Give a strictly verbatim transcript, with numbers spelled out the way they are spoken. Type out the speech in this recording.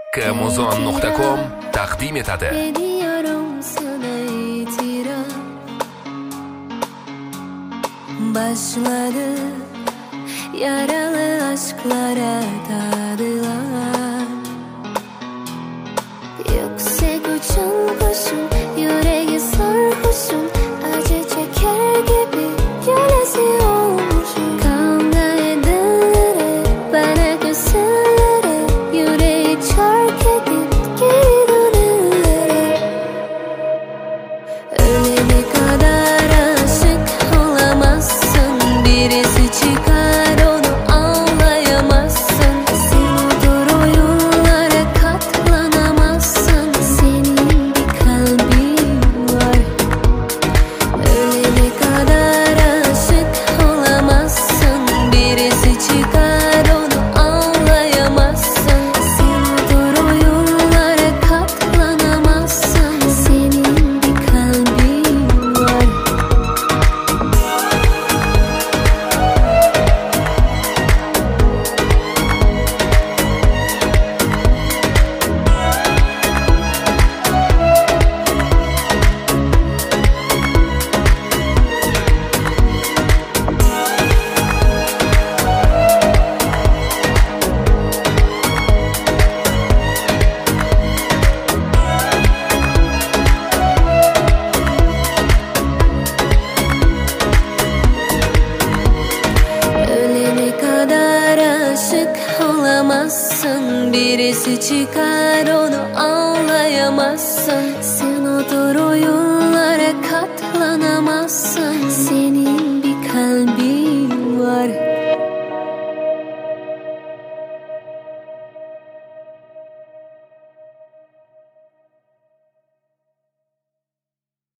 Kmuzon nuqta com taqdim etadi. Ediyorum sana itiraf. Başladı yaralı aşklara tadılar. Yüksek uçan kuşum, yüreği sarhoşum, acı çeker gibi kölesi olmuşum. Kavga edenlere, bana küsenlere, yüreği çark edip geri dönenlere. Ölene kadar aşık olamazsın, birisi çıkar onu anlayamazsın. Sen odur oyunlara katlanamazsın, senin bir kalbin var. Ölene kadar aşık olamazsın, birisi çıkar onu anlayamazsın. Sen odur oyunlara katlanamazsın, senin bir kalbin var. Ölene kadar aşık olamazsın, birisi çıkar onu anlayamazsın. Sen odur oyunlara katlanamazsın, senin